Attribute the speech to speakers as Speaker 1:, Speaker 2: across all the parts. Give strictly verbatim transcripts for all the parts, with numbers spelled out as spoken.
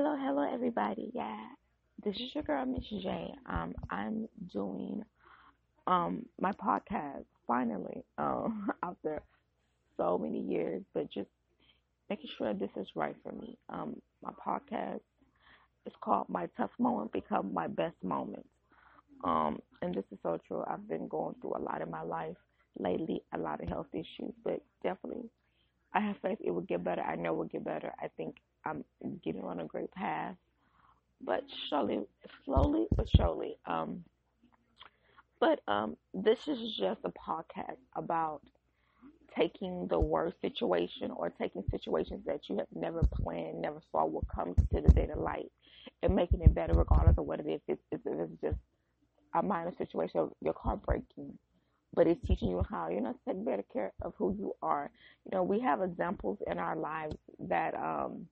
Speaker 1: Hello, hello, everybody. Yeah, this is your girl, Miss J. Um, I'm doing um my podcast finally. Um, after so many years, but just making sure this is right for me. Um, my podcast is called "My Tough Moment Become My Best Moment." Um, and this is so true. I've been going through a lot in my life lately, a lot of health issues, but definitely I have faith it will get better. I know it will get better. I think I'm getting on a great path, but surely, slowly but surely. Um, but um, this is just a podcast about taking the worst situation or taking situations that you have never planned, never saw will come to the day to light, and making it better regardless of what it is. If it's, if it's just a minor situation of your car breaking, but it's teaching you how, you know, to take better care of who you are. You know, we have examples in our lives that um,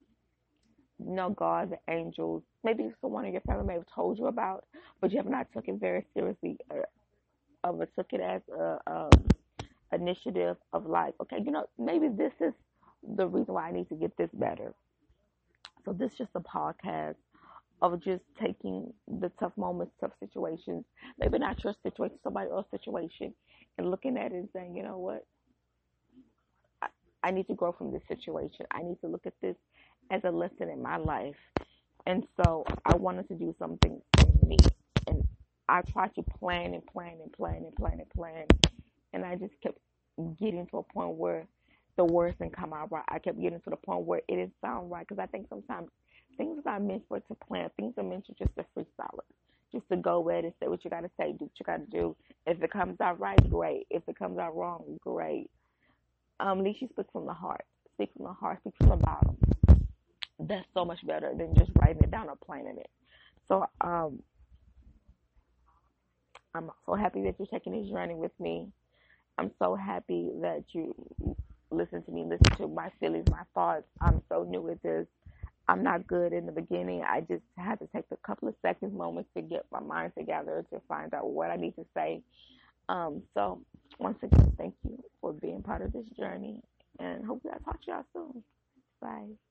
Speaker 1: you know, God, the angels, maybe someone in your family may have told you about, but you have not took it very seriously, or ever took it as a um, initiative of like, okay, you know, maybe this is the reason why I need to get this better. So this is just a podcast of just taking the tough moments, tough situations, maybe not your situation, somebody else's situation, and looking at it and saying, you know what, I, I need to grow from this situation. I need to look at this as a lesson in my life. And so I wanted to do something for me. And I tried to plan and plan and plan and plan and plan. And I just kept getting to a point where the words didn't come out right. I kept getting to the point where it didn't sound right. Because I think sometimes things are not meant for it to plan. Things are meant to just to freestyle it. Just to go with it, say what you got to say, do what you got to do. If it comes out right, great. If it comes out wrong, great. Um, at least you speak from the heart. Speak from the heart. Speak from the bottom. That's so much better than just writing it down or planning it. So um, I'm so happy that you're taking this journey with me. I'm so happy that you listen to me, listen to my feelings, my thoughts. I'm so new at this. I'm not good in the beginning. I just had to take a couple of seconds, moments to get my mind together to find out what I need to say. Um, so once again, thank you for being part of this journey, and hopefully I'll talk to y'all soon. Bye.